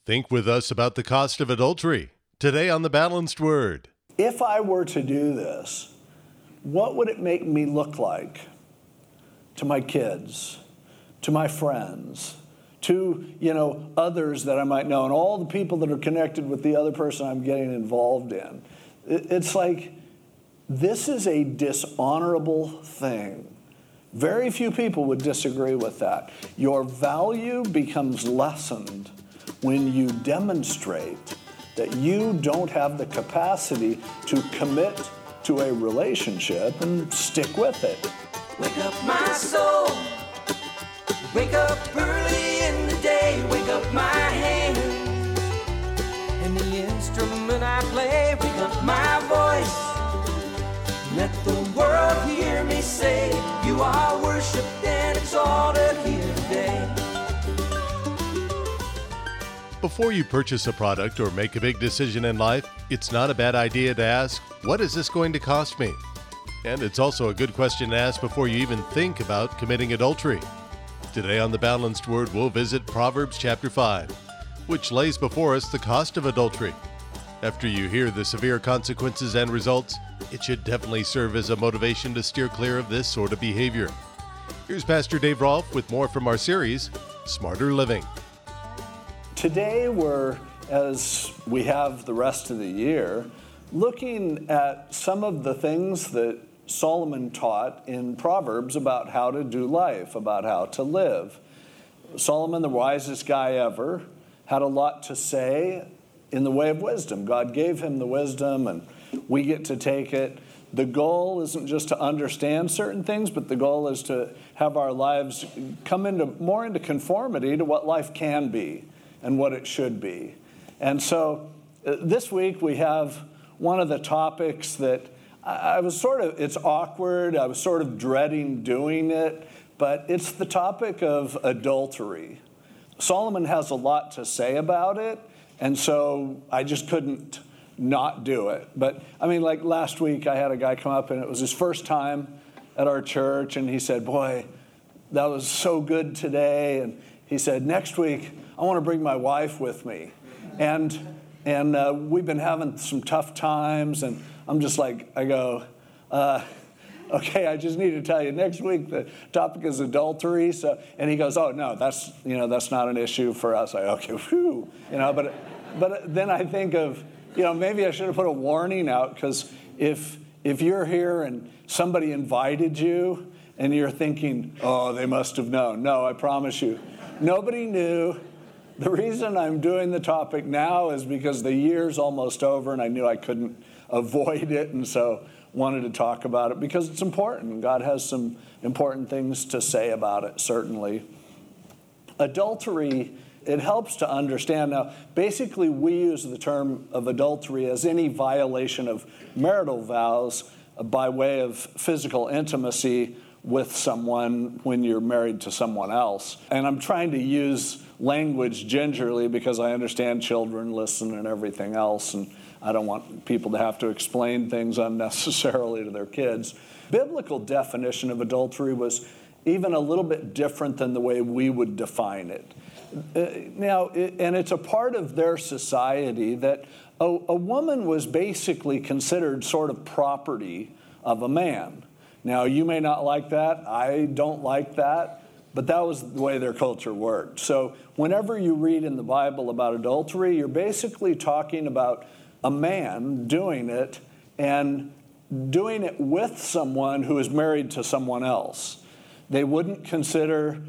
Think with us about the cost of adultery. Today on The Balanced Word. If I were to do this, what would it make me look like to my kids, to my friends, to, others that I might know, and all the people that are connected with the other person I'm getting involved in? It's like, this is a dishonorable thing. Very few people would disagree with that. Your value becomes lessened when you demonstrate that you don't have the capacity to commit to a relationship and stick with it. Wake up my soul. Wake up early in the day. Wake up my hands and the instrument I play. Wake up my voice. Let the world hear me say, you are worshipped and exalted here today. Before you purchase a product or make a big decision in life, it's not a bad idea to ask, what is this going to cost me? And it's also a good question to ask before you even think about committing adultery. Today on The Balanced Word, we'll visit Proverbs chapter 5, which lays before us the cost of adultery. After you hear the severe consequences and results, it should definitely serve as a motivation to steer clear of this sort of behavior. Here's Pastor Dave Rolfe with more from our series, Smarter Living. Today we're, as we have the rest of the year, looking at some of the things that Solomon taught in Proverbs about how to do life, about how to live. Solomon, the wisest guy ever, had a lot to say in the way of wisdom. God gave him the wisdom, and we get to take it. The goal isn't just to understand certain things, but the goal is to have our lives come more into conformity to what life can be and what it should be. And so this week we have one of the topics that it's awkward. I was sort of dreading doing it, but it's the topic of adultery. Solomon has a lot to say about it, and so I just couldn't not do it. But like last week I had a guy come up and it was his first time at our church, and he said, boy, that was so good today. And he said, next week I want to bring my wife with me. And we've been having some tough times, and I'm just like, okay, I just need to tell you, next week the topic is adultery. And he goes, oh no, that's not an issue for us. Okay, whew, but then I think of, maybe I should have put a warning out, because if you're here and somebody invited you and you're thinking, oh, they must have known. No, I promise you, nobody knew. The reason I'm doing the topic now is because the year's almost over and I knew I couldn't avoid it, and so wanted to talk about it because it's important. God has some important things to say about it, certainly. Adultery, it helps to understand. Now, basically, we use the term of adultery as any violation of marital vows by way of physical intimacy with someone when you're married to someone else. And I'm trying to use language gingerly because I understand children listen and everything else, and I don't want people to have to explain things unnecessarily to their kids. Biblical definition of adultery was even a little bit different than the way we would define it. And it's a part of their society that a woman was basically considered sort of property of a man. Now, you may not like that. I don't like that. But that was the way their culture worked. So whenever you read in the Bible about adultery, you're basically talking about a man doing it and doing it with someone who is married to someone else. They wouldn't consider,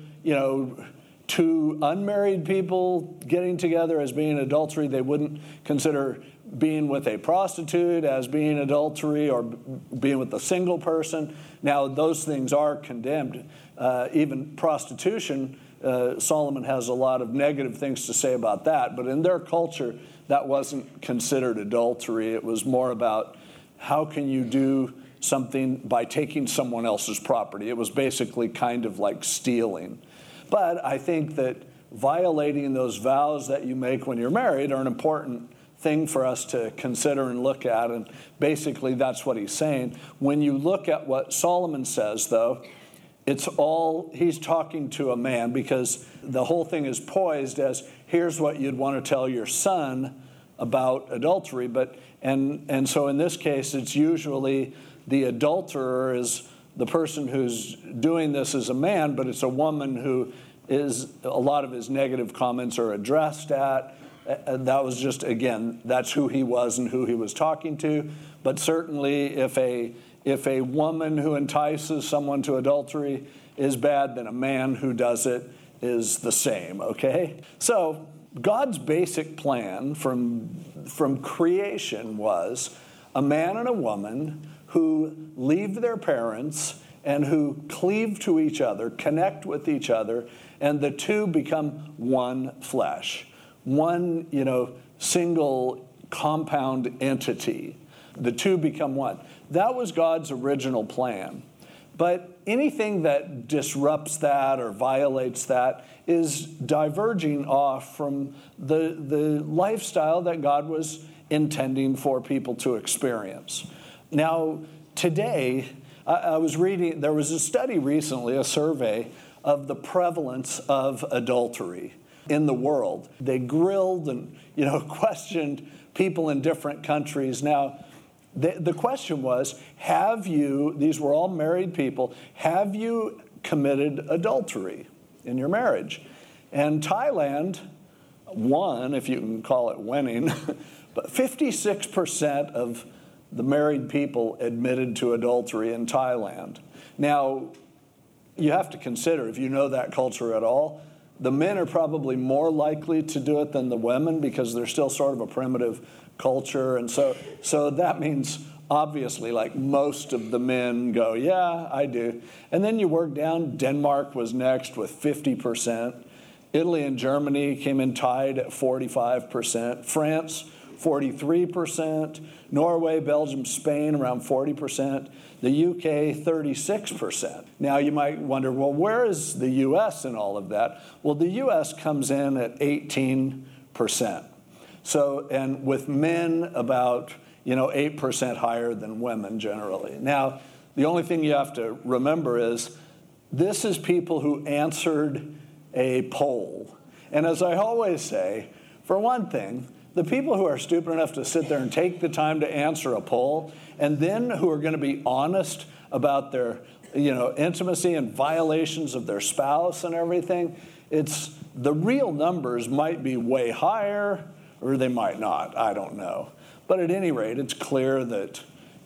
two unmarried people getting together as being adultery. They wouldn't consider being with a prostitute as being adultery, or being with a single person. Now, those things are condemned. Even prostitution, Solomon has a lot of negative things to say about that, but in their culture, that wasn't considered adultery. It was more about how can you do something by taking someone else's property. It was basically kind of like stealing. But I think that violating those vows that you make when you're married are an important thing for us to consider and look at, and basically that's what he's saying. When you look at what Solomon says, though, he's talking to a man, because the whole thing is poised as here's what you'd want to tell your son about adultery. And so in this case, it's usually the adulterer is the person who's doing this is a man, but it's a woman who is, a lot of his negative comments are addressed at. That was just, again, that's who he was and who he was talking to. But certainly if a woman who entices someone to adultery is bad, then a man who does it is the same, okay? So God's basic plan from creation was a man and a woman who leave their parents and who cleave to each other, connect with each other, and the two become one flesh, one, single compound entity. The two become one. That was God's original plan. But anything that disrupts that or violates that is diverging off from the lifestyle that God was intending for people to experience. Now, today, I was reading, there was a study recently, a survey of the prevalence of adultery in the world. They grilled and, questioned people in different countries. Now, the question was, these were all married people, have you committed adultery in your marriage? And Thailand won, if you can call it winning, but 56% of the married people admitted to adultery in Thailand. Now, you have to consider, if you know that culture at all, the men are probably more likely to do it than the women because they're still sort of a primitive culture. And so that means, obviously, like most of the men go, yeah, I do. And then you work down, Denmark was next with 50%. Italy and Germany came in tied at 45%. France, 43%. Norway, Belgium, Spain, around 40%. The UK, 36%. Now you might wonder, well, where is the US in all of that? Well, the US comes in at 18%. So, and with men about, 8% higher than women generally. Now, the only thing you have to remember is this is people who answered a poll. And as I always say, for one thing, the people who are stupid enough to sit there and take the time to answer a poll, and then who are going to be honest about their, intimacy and violations of their spouse and everything, it's the real numbers might be way higher, or they might not. I don't know. But at any rate, it's clear that,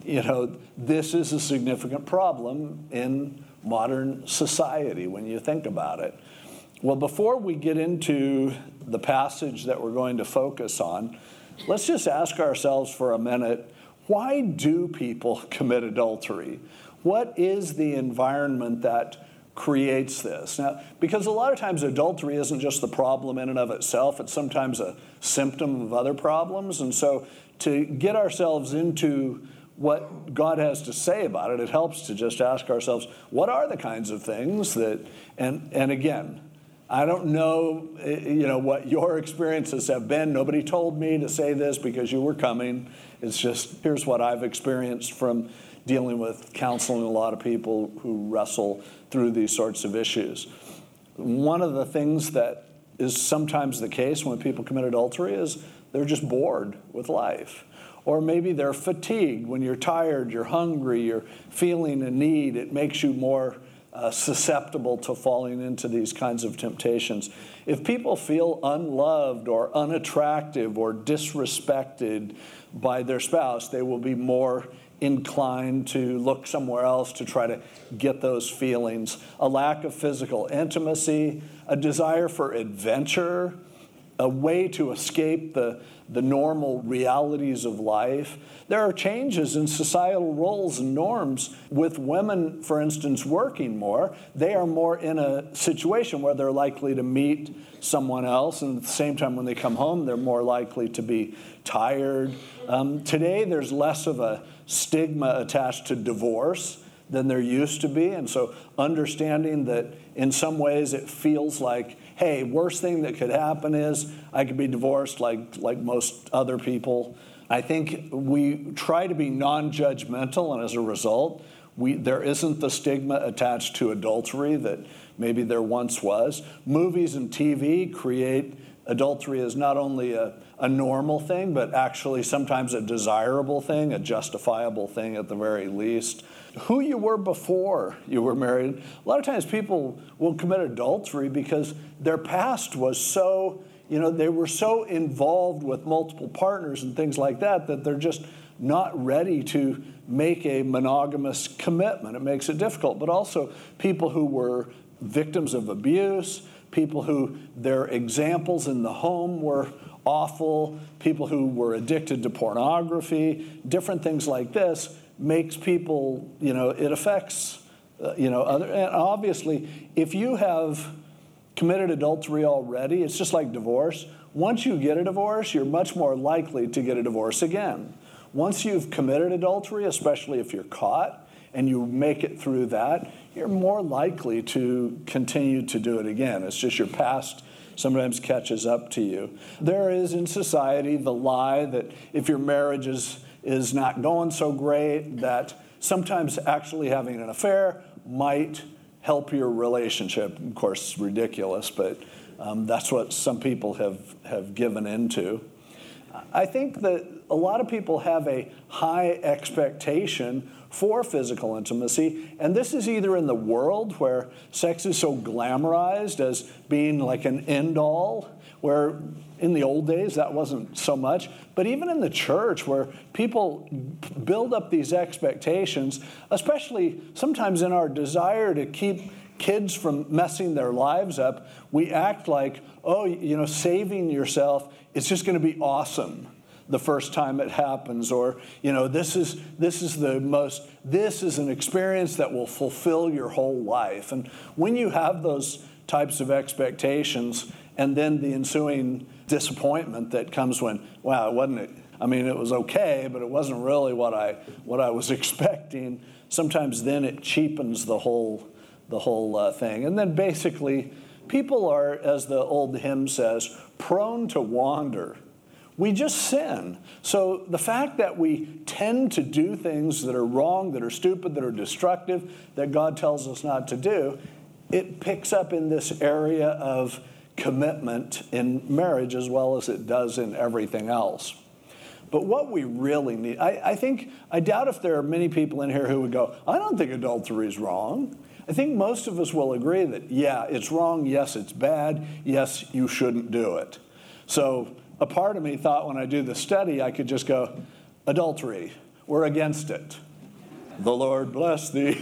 this is a significant problem in modern society when you think about it. Well, before we get into the passage that we're going to focus on, let's just ask ourselves for a minute, why do people commit adultery? What is the environment that creates this? Now, because a lot of times adultery isn't just the problem in and of itself, it's sometimes a symptom of other problems. And so to get ourselves into what God has to say about it, it helps to just ask ourselves, what are the kinds of things that, and again, I don't know, what your experiences have been. Nobody told me to say this because you were coming. It's just, here's what I've experienced from dealing with counseling a lot of people who wrestle through these sorts of issues. One of the things that is sometimes the case when people commit adultery is they're just bored with life. Or maybe they're fatigued. When you're tired, you're hungry, you're feeling a need, it makes you more susceptible to falling into these kinds of temptations. If people feel unloved or unattractive or disrespected by their spouse, they will be more inclined to look somewhere else to try to get those feelings. A lack of physical intimacy, a desire for adventure, a way to escape the normal realities of life. There are changes in societal roles and norms. With women, for instance, working more, they are more in a situation where they're likely to meet someone else, and at the same time when they come home, they're more likely to be tired. Today, there's less of a stigma attached to divorce than there used to be, and so understanding that in some ways it feels like, hey, worst thing that could happen is I could be divorced like most other people. I think we try to be non-judgmental, and as a result, there isn't the stigma attached to adultery that maybe there once was. Movies and TV create adultery is not only a normal thing, but actually sometimes a desirable thing, a justifiable thing at the very least. Who you were before you were married. A lot of times people will commit adultery because their past was so, they were so involved with multiple partners and things like that they're just not ready to make a monogamous commitment. It makes it difficult. But also people who were victims of abuse, people who their examples in the home were awful, people who were addicted to pornography, different things like this makes people, it affects, other. And obviously, if you have committed adultery already, it's just like divorce. Once you get a divorce, you're much more likely to get a divorce again. Once you've committed adultery, especially if you're caught, and you make it through that, you're more likely to continue to do it again. It's just your past sometimes catches up to you. There is in society the lie that if your marriage is not going so great, that sometimes actually having an affair might help your relationship. Of course, it's ridiculous, but that's what some people have given into. I think that a lot of people have a high expectation for physical intimacy, and this is either in the world where sex is so glamorized as being like an end-all, where in the old days that wasn't so much, but even in the church where people build up these expectations, especially sometimes in our desire to keep kids from messing their lives up, we act like, saving yourself is just going to be awesome the first time it happens, or this is an experience that will fulfill your whole life. And when you have those types of expectations, and then the ensuing disappointment that comes when, it was okay, but it wasn't really what I was expecting. Sometimes then it cheapens the whole thing. And then basically, people are, as the old hymn says, prone to wander. We just sin. So the fact that we tend to do things that are wrong, that are stupid, that are destructive, that God tells us not to do, it picks up in this area of commitment in marriage as well as it does in everything else. But what we really need, I doubt if there are many people in here who would go, I don't think adultery is wrong. I think most of us will agree that, yeah, it's wrong, yes, it's bad, yes, you shouldn't do it. So a part of me thought when I do the study, I could just go, adultery, we're against it. The Lord bless thee.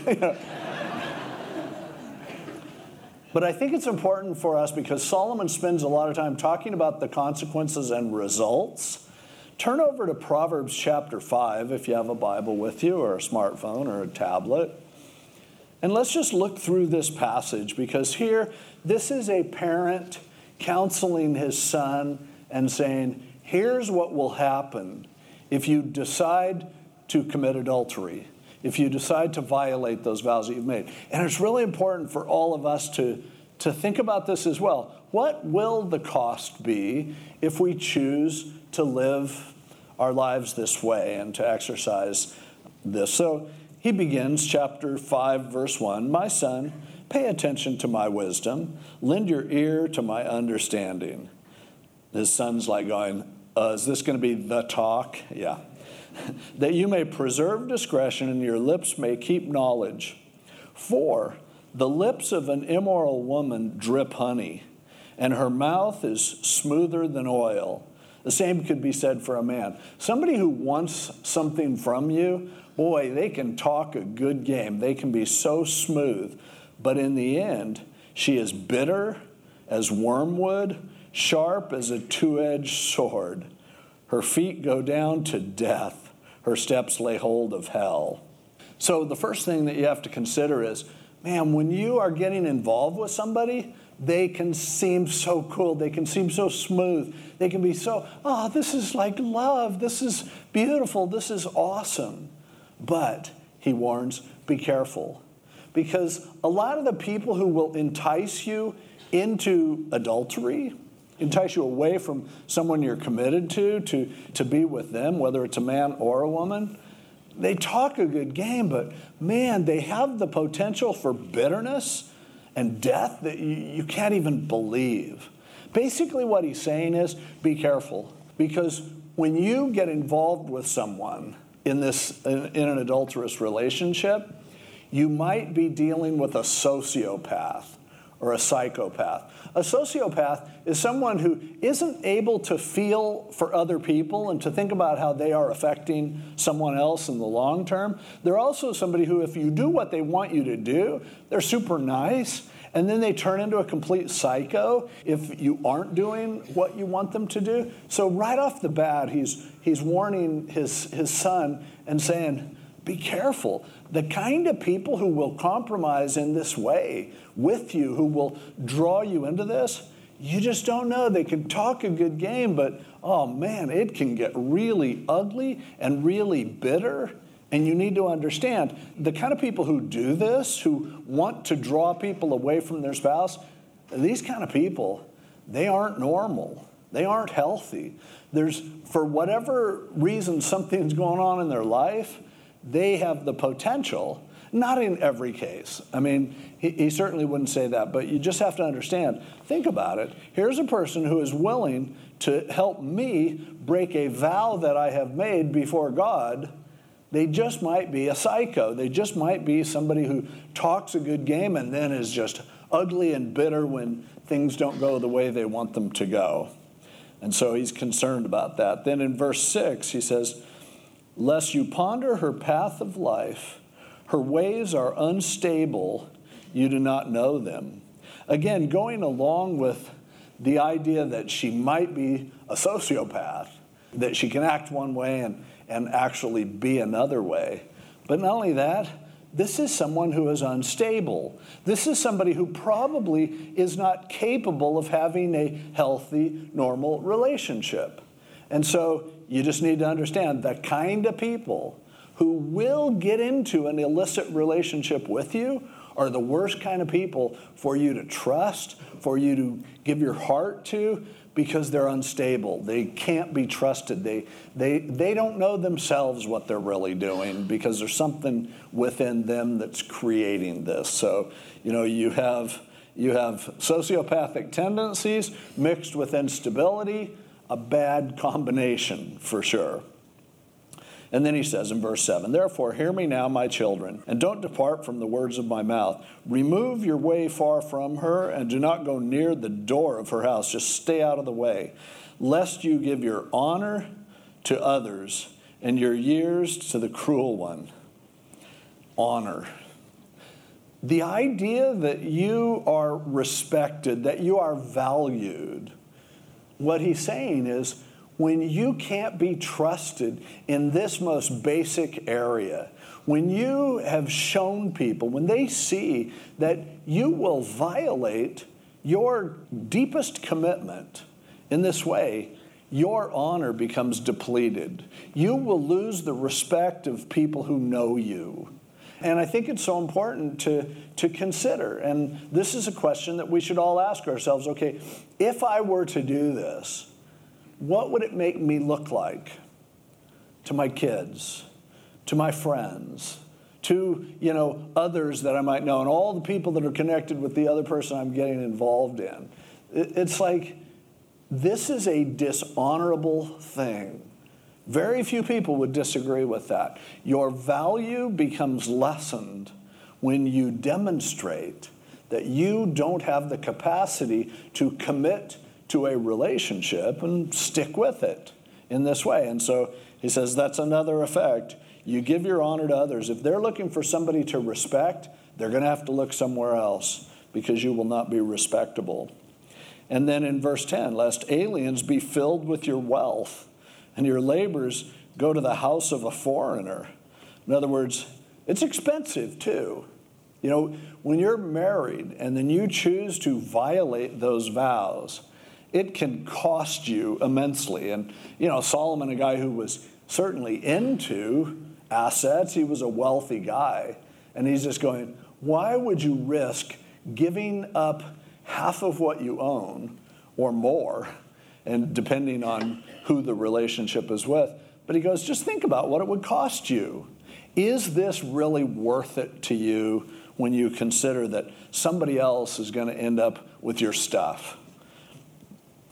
But I think it's important for us because Solomon spends a lot of time talking about the consequences and results. Turn over to Proverbs chapter 5 if you have a Bible with you or a smartphone or a tablet. And let's just look through this passage because here, this is a parent counseling his son and saying, here's what will happen if you decide to commit adultery, if you decide to violate those vows that you've made. And it's really important for all of us to think about this as well. What will the cost be if we choose to live our lives this way and to exercise this? So he begins chapter 5, verse 1, my son, pay attention to my wisdom, lend your ear to my understanding. His son's like going, is this going to be the talk? Yeah. That you may preserve discretion and your lips may keep knowledge. For the lips of an immoral woman drip honey, and her mouth is smoother than oil. The same could be said for a man. Somebody who wants something from you, boy, they can talk a good game. They can be so smooth. But in the end, she is bitter as wormwood, sharp as a two-edged sword. Her feet go down to death. Her steps lay hold of hell. So the first thing that you have to consider is, man, when you are getting involved with somebody, they can seem so cool. They can seem so smooth. They can be so, this is like love. This is beautiful. This is awesome. But, he warns, be careful. Because a lot of the people who will entice you into adultery, entice you away from someone you're committed to be with them, whether it's a man or a woman, they talk a good game, but man, they have the potential for bitterness and death that you can't even believe. Basically what he's saying is, be careful. Because when you get involved with someone in an adulterous relationship, you might be dealing with a sociopath or a psychopath. A sociopath is someone who isn't able to feel for other people and to think about how they are affecting someone else in the long term. They're also somebody who, if you do what they want you to do, they're super nice, and then they turn into a complete psycho if you aren't doing what you want them to do. So right off the bat, he's warning his son and saying, be careful. The kind of people who will compromise in this way with you, who will draw you into this, you just don't know. They can talk a good game, but oh man, it can get really ugly and really bitter. And you need to understand, the kind of people who do this, who want to draw people away from their spouse, these kind of people, they aren't normal. They aren't healthy. For whatever reason something's going on in their life, they have the potential, not in every case. I mean, he certainly wouldn't say that, but you just have to understand, think about it. Here's a person who is willing to help me break a vow that I have made before God. They just might be a psycho. They just might be somebody who talks a good game and then is just ugly and bitter when things don't go the way they want them to go. And so he's concerned about that. Then in verse 6, he says, lest you ponder her path of life, her ways are unstable, you do not know them. Again, going along with the idea that she might be a sociopath, that she can act one way and actually be another way. But not only that, this is someone who is unstable. This is somebody who probably is not capable of having a healthy, normal relationship. And so you just need to understand the kind of people who will get into an illicit relationship with you are the worst kind of people for you to trust, for you to give your heart to, because they're unstable. They can't be trusted. They don't know themselves what they're really doing because there's something within them that's creating this. So, you have sociopathic tendencies mixed with instability, a bad combination for sure. And then he says in verse 7, therefore, hear me now, my children, and don't depart from the words of my mouth. Remove your way far from her, and do not go near the door of her house. Just stay out of the way, lest you give your honor to others and your years to the cruel one. Honor. The idea that you are respected, that you are valued, what he's saying is, when you can't be trusted in this most basic area, when you have shown people, when they see that you will violate your deepest commitment in this way, your honor becomes depleted. You will lose the respect of people who know you. And I think it's so important to consider. And this is a question that we should all ask ourselves, okay, if I were to do this, what would it make me look like to my kids, to my friends, to, others that I might know, and all the people that are connected with the other person I'm getting involved in? It's like, this is a dishonorable thing. Very few people would disagree with that. Your value becomes lessened when you demonstrate that you don't have the capacity to commit to a relationship and stick with it in this way. And so he says that's another effect. You give your honor to others. If they're looking for somebody to respect, they're going to have to look somewhere else because you will not be respectable. And then in verse 10, lest aliens be filled with your wealth and your labors go to the house of a foreigner. In other words, it's expensive too. When you're married and then you choose to violate those vows, it can cost you immensely. And, Solomon, a guy who was certainly into assets, he was a wealthy guy. And he's just going, why would you risk giving up half of what you own or more, and depending on who the relationship is with? But he goes, just think about what it would cost you. Is this really worth it to you when you consider that somebody else is going to end up with your stuff?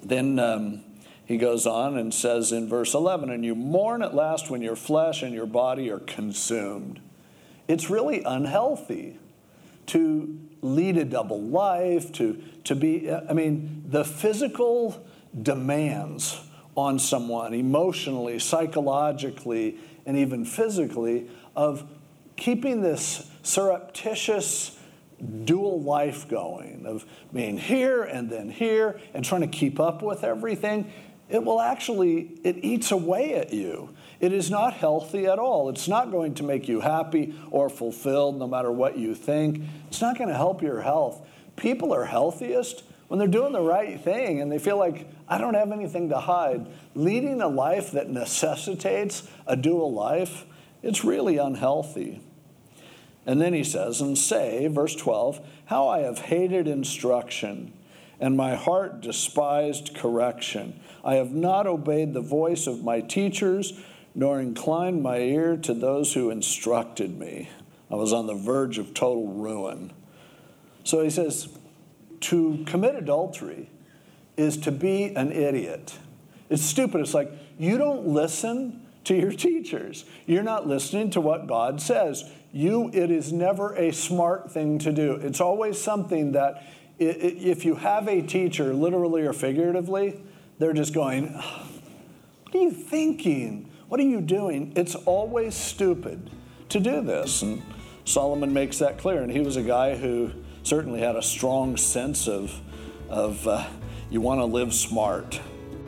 Then he goes on and says in verse 11, and you mourn at last when your flesh and your body are consumed. It's really unhealthy to lead a double life, to be, the physical demands on someone emotionally, psychologically, and even physically of keeping this surreptitious dual life going, of being here and then here and trying to keep up with everything. It eats away at you. It is not healthy at all. It's not going to make you happy or fulfilled no matter what you think. It's not going to help your health. People are healthiest when they're doing the right thing and they feel like, I don't have anything to hide. Leading a life that necessitates a dual life, it's really unhealthy. And then he says, and say, verse 12, how I have hated instruction, and my heart despised correction. I have not obeyed the voice of my teachers, nor inclined my ear to those who instructed me. I was on the verge of total ruin. So he says, to commit adultery is to be an idiot. It's stupid. It's like, you don't listen to your teachers. You're not listening to what God says. It is never a smart thing to do. It's always something that if you have a teacher, literally or figuratively, they're just going, what are you thinking? What are you doing? It's always stupid to do this. And Solomon makes that clear. And he was a guy who certainly had a strong sense of you want to live smart.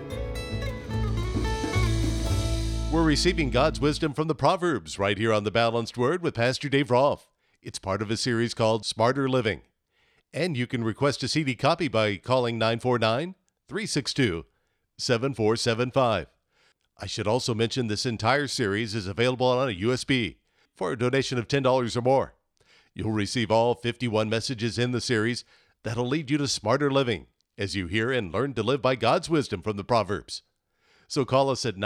We're receiving God's wisdom from the Proverbs right here on The Balanced Word with Pastor Dave Rolfe. It's part of a series called Smarter Living. And you can request a CD copy by calling 949-362-7475. I should also mention this entire series is available on a USB for a donation of $10 or more. You'll receive all 51 messages in the series that'll lead you to smarter living as you hear and learn to live by God's wisdom from the Proverbs. So call us at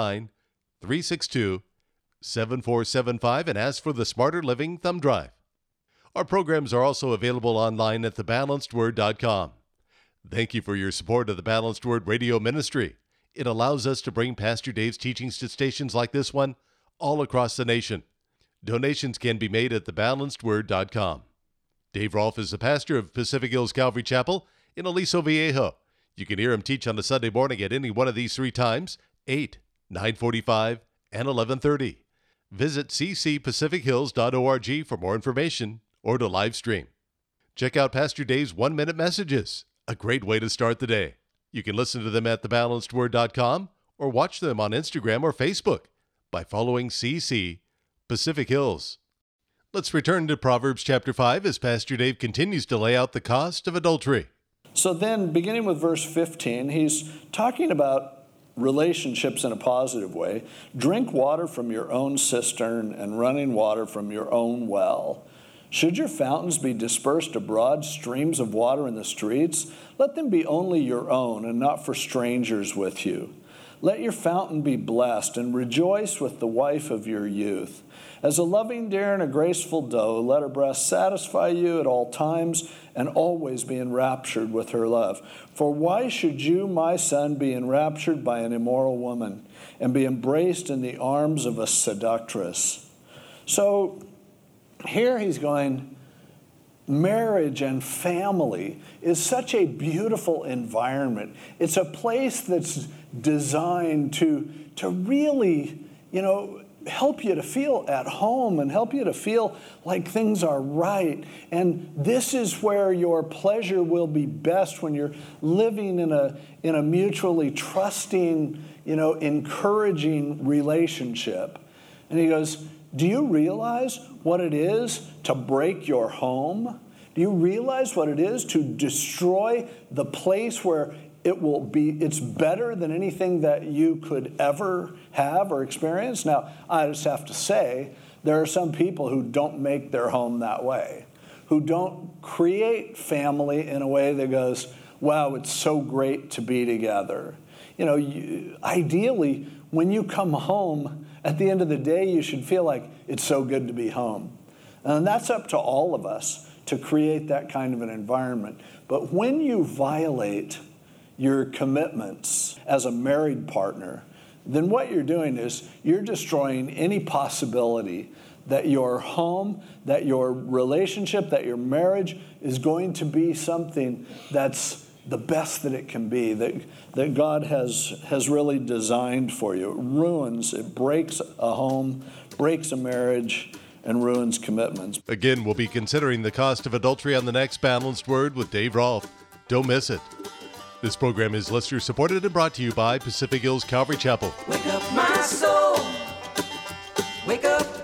949-362-7475 and ask for the Smarter Living Thumb Drive. Our programs are also available online at thebalancedword.com. Thank you for your support of the Balanced Word radio ministry. It allows us to bring Pastor Dave's teachings to stations like this one all across the nation. Donations can be made at thebalancedword.com. Dave Rolfe is the pastor of Pacific Hills Calvary Chapel in Aliso Viejo. You can hear him teach on a Sunday morning at any one of these three times, 8, 9:45, and 11:30. Visit ccpacifichills.org for more information or to live stream. Check out Pastor Dave's 1-minute messages, a great way to start the day. You can listen to them at thebalancedword.com or watch them on Instagram or Facebook by following CC Pacific Hills. Let's return to Proverbs chapter 5 as Pastor Dave continues to lay out the cost of adultery. So then, beginning with verse 15, he's talking about relationships in a positive way. Drink water from your own cistern and running water from your own well. Should your fountains be dispersed abroad, streams of water in the streets? Let them be only your own and not for strangers with you. Let your fountain be blessed and rejoice with the wife of your youth. As a loving deer and a graceful doe, let her breast satisfy you at all times and always be enraptured with her love. For why should you, my son, be enraptured by an immoral woman and be embraced in the arms of a seductress? So here he's going, marriage and family is such a beautiful environment. It's a place that's designed to really, help you to feel at home and help you to feel like things are right. And this is where your pleasure will be best, when you're living in a mutually trusting, encouraging relationship. And he goes, do you realize what it is to break your home? Do you realize what it is to destroy the place where it's better than anything that you could ever have or experience? Now, I just have to say, there are some people who don't make their home that way, who don't create family in a way that goes, wow, it's so great to be together. Ideally, when you come home, at the end of the day, you should feel like it's so good to be home. And that's up to all of us to create that kind of an environment. But when you violate your commitments as a married partner, then what you're doing is you're destroying any possibility that your home, that your relationship, that your marriage is going to be something that's the best that it can be, that God has really designed for you. It ruins, it breaks a home, breaks a marriage, and ruins commitments. Again, we'll be considering the cost of adultery on the next Balanced Word with Dave Rolfe. Don't miss it. This program is listener supported and brought to you by Pacific Hills Calvary Chapel. Wake up my soul, wake up